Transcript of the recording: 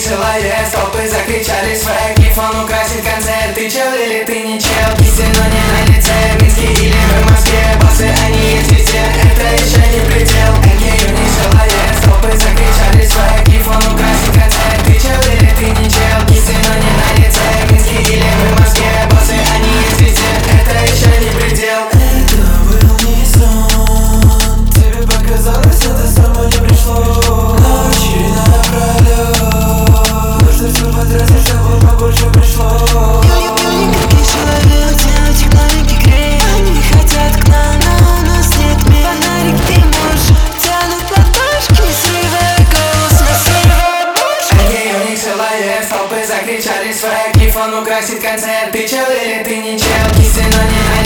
человек, толпы закричали свэг. Гифон украсит концерт, ты чел или ты не чел? Кисти, но не на лице, в Минске или в Москве. Боссы, они есть везде, это еще не предел. НКЮ не человек, толпы закричали свэг. Гифон украсит концерт, ты чел или ты не чел? Кисти, но не на лице, в Минске или в Москве. Боссы, они есть везде, это еще не предел. Это был не сон, тебе показалось, это само не пришло. Ночи напролёт, нужно все потратить, чтобы побольше пришло. Юленький человек, девочек новенький греет. Они хотят к нам, но у нас нет мест. Фонарик ты можешь, тянут ладошки, не срывай голос, не срывай бошку. НКЮ не человек, толпы закричали свэг. Гифон украсит концерт, ты чел или ты не чел? Кисти, но не на